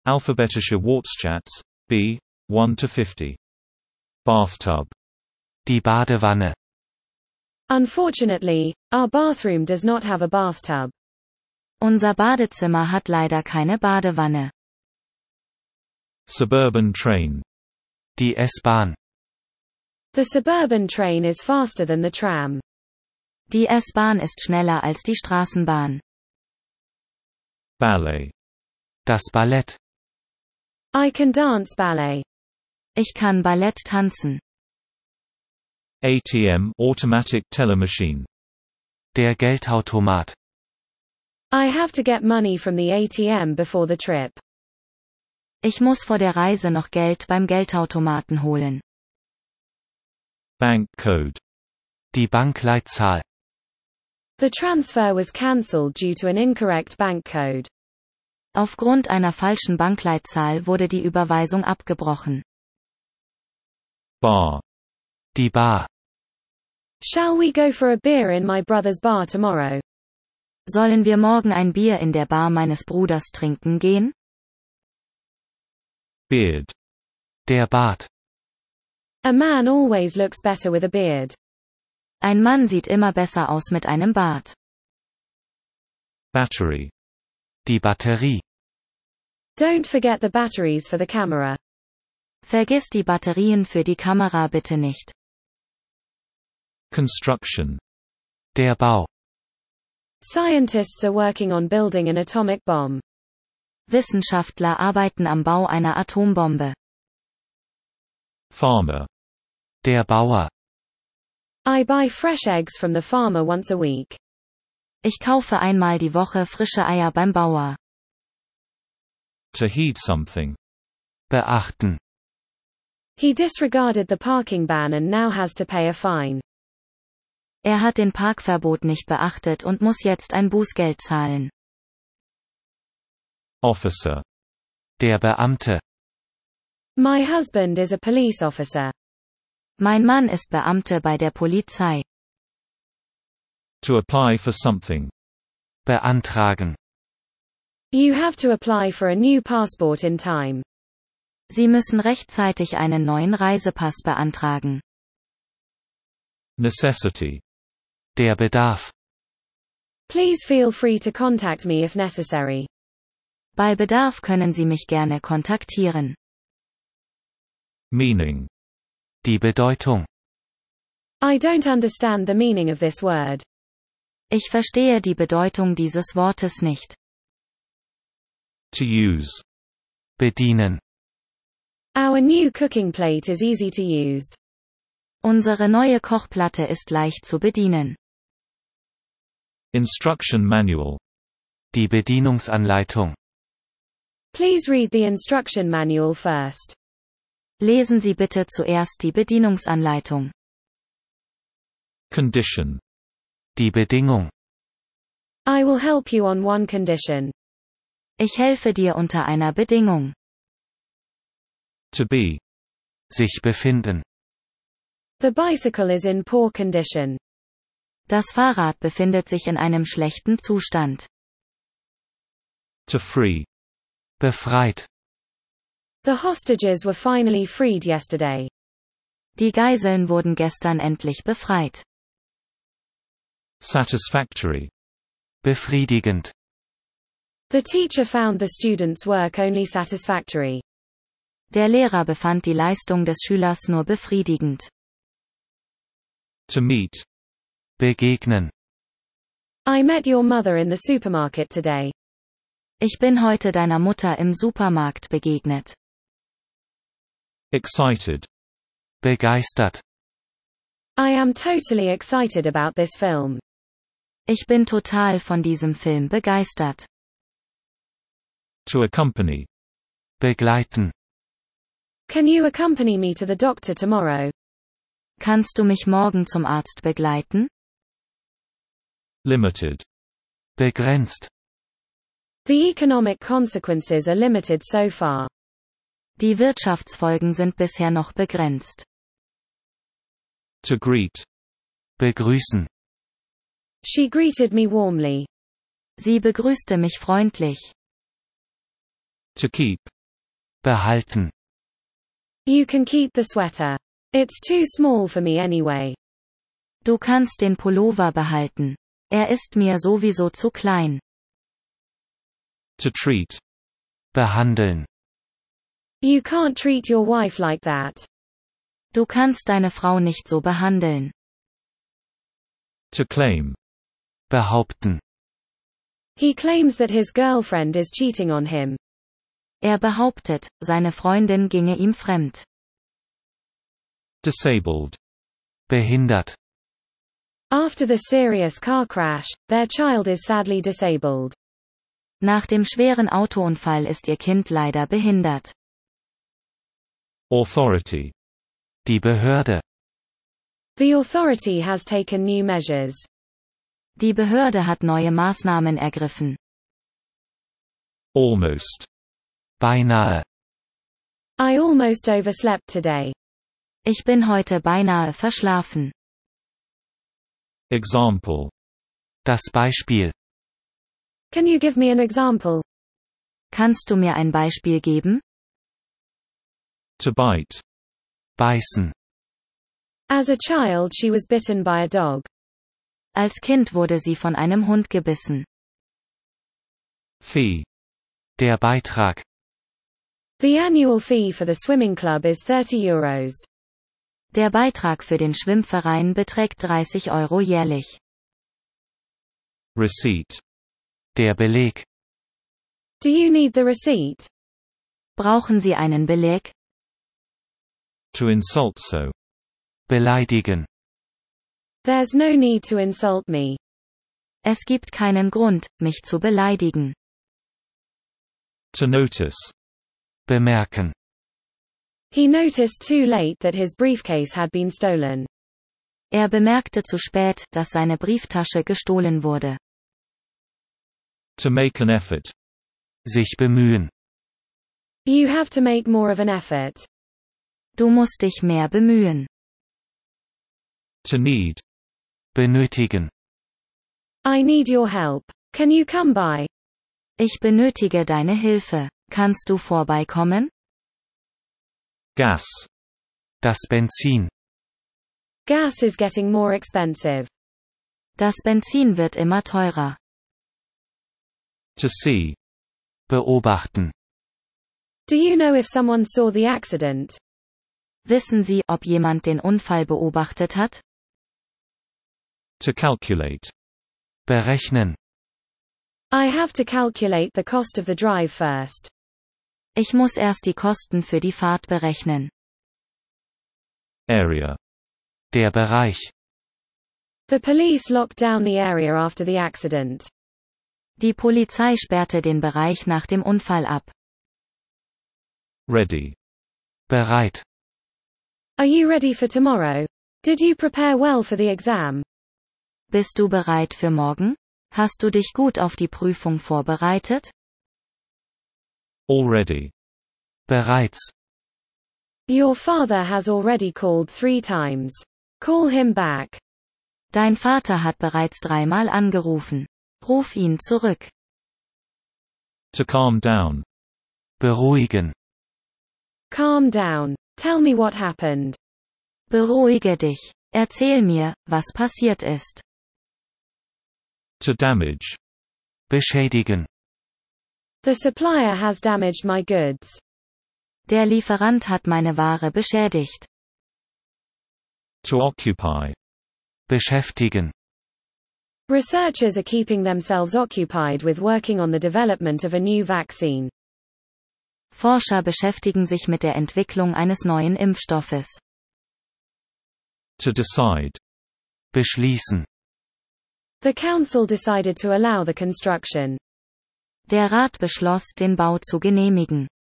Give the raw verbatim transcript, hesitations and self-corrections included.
Alphabetische Wortschatz, B, one to fifty. Bathtub. Die Badewanne. Unfortunately, our bathroom does not have a bathtub. Unser Badezimmer hat leider keine Badewanne. Suburban train. Die S-Bahn. The suburban train is faster than the tram. Die S-Bahn ist schneller als die Straßenbahn. Ballet. Das Ballett. I can dance ballet. Ich kann Ballett tanzen. A T M, automatic teller machine. Der Geldautomat. I have to get money from the A T M before the trip. Ich muss vor der Reise noch Geld beim Geldautomaten holen. Bank code. Die Bankleitzahl. The transfer was cancelled due to an incorrect bank code. Aufgrund einer falschen Bankleitzahl wurde die Überweisung abgebrochen. Bar. Die Bar. Shall we go for a beer in my brother's bar tomorrow? Sollen wir morgen ein Bier in der Bar meines Bruders trinken gehen? Beard. Der Bart. A man always looks better with a beard. Ein Mann sieht immer besser aus mit einem Bart. Battery. Die Batterie. Don't forget the batteries for the camera. Vergiss die Batterien für die Kamera bitte nicht. Construction. Der Bau. Scientists are working on building an atomic bomb. Wissenschaftler arbeiten am Bau einer Atombombe. Farmer. Der Bauer. I buy fresh eggs from the farmer once a week. Ich kaufe einmal die Woche frische Eier beim Bauer. To heed something. Beachten. He disregarded the parking ban and now has to pay a fine. Er hat den Parkverbot nicht beachtet und muss jetzt ein Bußgeld zahlen. Officer. Der Beamte. My husband is a police officer. Mein Mann ist Beamte bei der Polizei. To apply for something. Beantragen. You have to apply for a new passport in time. Sie müssen rechtzeitig einen neuen Reisepass beantragen. Necessity. Der Bedarf. Please feel free to contact me if necessary. Bei Bedarf können Sie mich gerne kontaktieren. Meaning. Die Bedeutung. I don't understand the meaning of this word. Ich verstehe die Bedeutung dieses Wortes nicht. To use. Bedienen. Our new cooking plate is easy to use. Unsere neue Kochplatte ist leicht zu bedienen. Instruction manual. Die Bedienungsanleitung. Please read the instruction manual first. Lesen Sie bitte zuerst die Bedienungsanleitung. Condition. Die Bedingung. I will help you on one condition. Ich helfe dir unter einer Bedingung. To be. Sich befinden. The bicycle is in poor condition. Das Fahrrad befindet sich in einem schlechten Zustand. To free. Befreit. The hostages were finally freed yesterday. Die Geiseln wurden gestern endlich befreit. Satisfactory. Befriedigend. The teacher found the students' work only satisfactory. Der Lehrer befand die Leistung des Schülers nur befriedigend. To meet. Begegnen. I met your mother in the supermarket today. Ich bin heute deiner Mutter im Supermarkt begegnet. Excited. Begeistert. I am totally excited about this film. Ich bin total von diesem Film begeistert. To accompany. Begleiten. Can you accompany me to the doctor tomorrow? Kannst du mich morgen zum Arzt begleiten? Limited. Begrenzt. The economic consequences are limited so far. Die Wirtschaftsfolgen sind bisher noch begrenzt. To greet. Begrüßen. She greeted me warmly. Sie begrüßte mich freundlich. To keep. Behalten. You can keep the sweater. It's too small for me anyway. Du kannst den Pullover behalten. Er ist mir sowieso zu klein. To treat. Behandeln. You can't treat your wife like that. Du kannst deine Frau nicht so behandeln. To claim. Behaupten. He claims that his girlfriend is cheating on him. Er behauptet, seine Freundin ginge ihm fremd. Disabled. Behindert. After the serious car crash, their child is sadly disabled. Nach dem schweren Autounfall ist ihr Kind leider behindert. Authority. Die Behörde. The authority has taken new measures. Die Behörde hat neue Maßnahmen ergriffen. Almost. Beinahe. I almost overslept today. Ich bin heute beinahe verschlafen. Example. Das Beispiel. Can you give me an example? Kannst du mir ein Beispiel geben? To bite. Beißen. As a child she was bitten by a dog. Als Kind wurde sie von einem Hund gebissen. Fee. Der Beitrag. The annual fee for the swimming club is thirty euros. Der Beitrag für den Schwimmverein beträgt dreißig Euro jährlich. Receipt. Der Beleg. Do you need the receipt? Brauchen Sie einen Beleg? To insult so. Beleidigen. There's no need to insult me. Es gibt keinen Grund, mich zu beleidigen. To notice. Bemerken. He noticed too late that his briefcase had been stolen. Er bemerkte zu spät, dass seine Brieftasche gestohlen wurde. To make an effort. Sich bemühen. You have to make more of an effort. Du musst dich mehr bemühen. To need. Benötigen. I need your help. Can you come by? Ich benötige deine Hilfe. Kannst du vorbeikommen? Gas. Das Benzin. Gas is getting more expensive. Das Benzin wird immer teurer. To see. Beobachten. Do you know if someone saw the accident? Wissen Sie, ob jemand den Unfall beobachtet hat? To calculate. Berechnen. I have to calculate the cost of the drive first. Ich muss erst die Kosten für die Fahrt berechnen. Area. Der Bereich. The police locked down the area after the accident. Die Polizei sperrte den Bereich nach dem Unfall ab. Ready. Bereit. Are you ready for tomorrow? Did you prepare well for the exam? Bist du bereit für morgen? Hast du dich gut auf die Prüfung vorbereitet? Already. Bereits. Your father has already called three times. Call him back. Dein Vater hat bereits dreimal angerufen. Ruf ihn zurück. To calm down. Beruhigen. Calm down. Tell me what happened. Beruhige dich. Erzähl mir, was passiert ist. To damage. Beschädigen. The supplier has damaged my goods. Der Lieferant hat meine Ware beschädigt. To occupy. Beschäftigen. Researchers are keeping themselves occupied with working on the development of a new vaccine. Forscher beschäftigen sich mit der Entwicklung eines neuen Impfstoffes. To decide. Beschließen. The council decided to allow the construction. Der Rat beschloss, den Bau zu genehmigen.